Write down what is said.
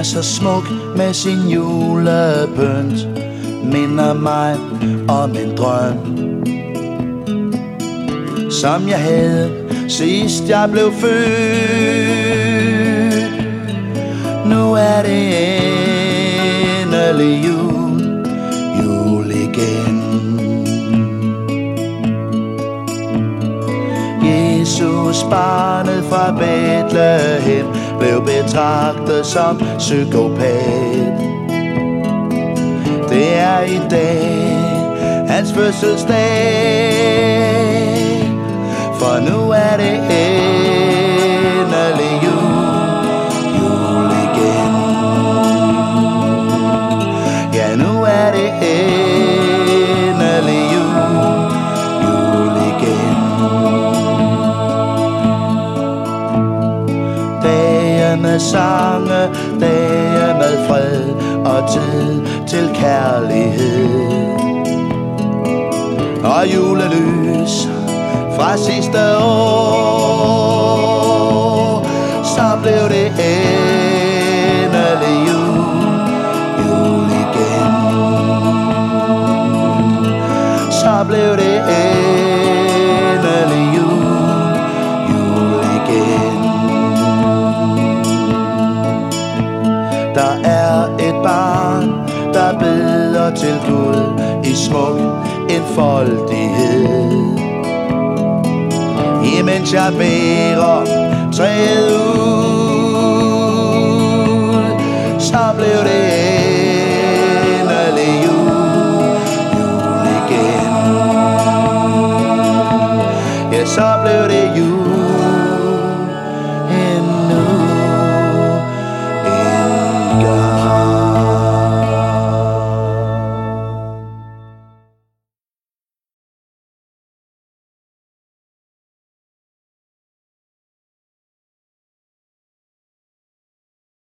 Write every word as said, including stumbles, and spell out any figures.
så smuk med sin julepynt, minder mig om en drøm, som jeg havde sidst jeg blev født. Nu er det endelig jul, jul igen. Jesus, barnet fra Bethlehem, blev betragtet som psykopat. Det er i dag hans fødselsdag, for nu er det endelig jul, jul igen. Ja, nu er det endelig jul, jul igen. Dage med sange, dage med fred og tid til kærlighed og julelys fra sidste år. Så blev det endelig jul, jul igen. Så blev det endelig jul, jul igen. Der er et barn, der beder til Gud i smuk enfoldighed. Imens jeg beder